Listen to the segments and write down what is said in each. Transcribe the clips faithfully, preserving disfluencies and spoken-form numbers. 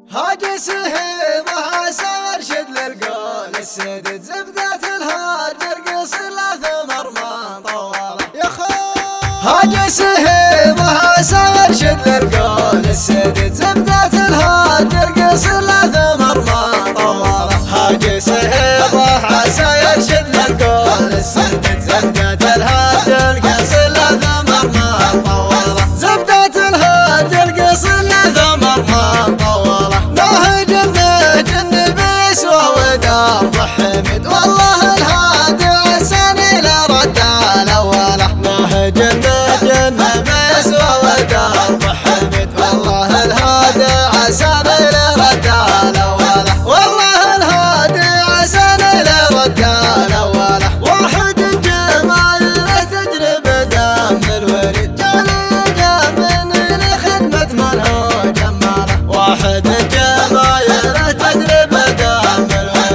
هاجس هيبها سيرشد للقول السدد زبدة الهاج القص لا ثمر ما طوله يا خو هاجس هيبها سيرشد للقول السدد زبدة الهاج القص لا ثمر ما طوله هاجس هيبها سيرشد للقول السدد زبدة الهاج القص لا ثمر ما طوله زبدة الهاج القص لا ثمر ما طوله حمد والله الهادي عساني لرد الاوله نهج النجم بيسوى ودار حمد والله الهادي عساني لرد الاوله والله الهادي عساني لرد الاوله واحد الجمال تجرب دم الورد جاني جامن لخدمة من هو جماله واحد الجمال تجرب دم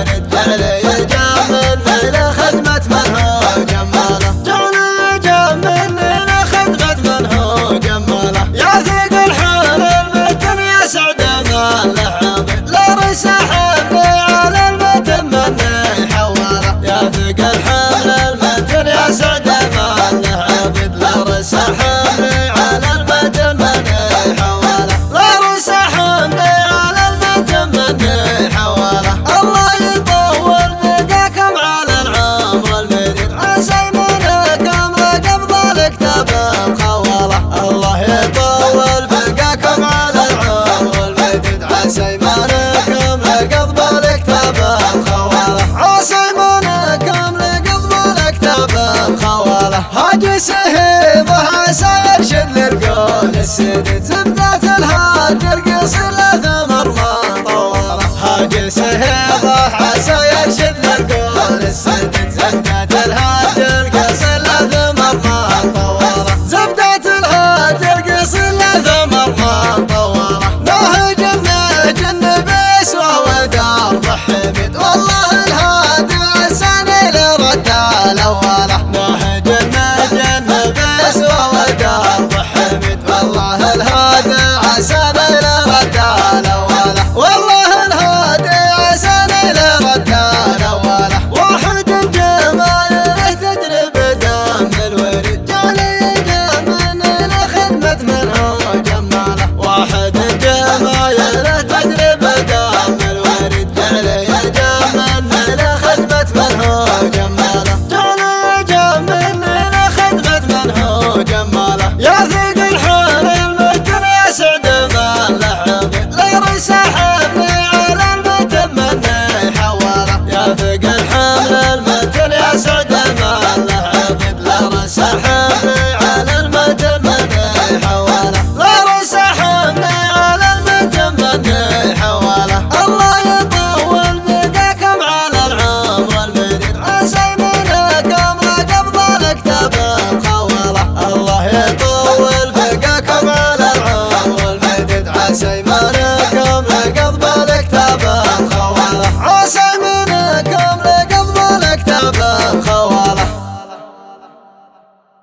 سحب على المتن من حواله يا ثق الحمل المتن يا سعد ما له عبد لا رس حملي على المتن من حواله لا رس حملي على المتن من حواله الله يطول بقاكم على العمر المديد عسى منكم قبض الكتاب مخوله الله يطول بقاكم على العمر المديد عسى قبض الكتاب مخوله عسى منكم لقبض الكتاب مخوله هاجس هيبها سيرشد للقول السدد زبدة الهاج القص لا ثمر ما طوله هاجس هيبها سيرشد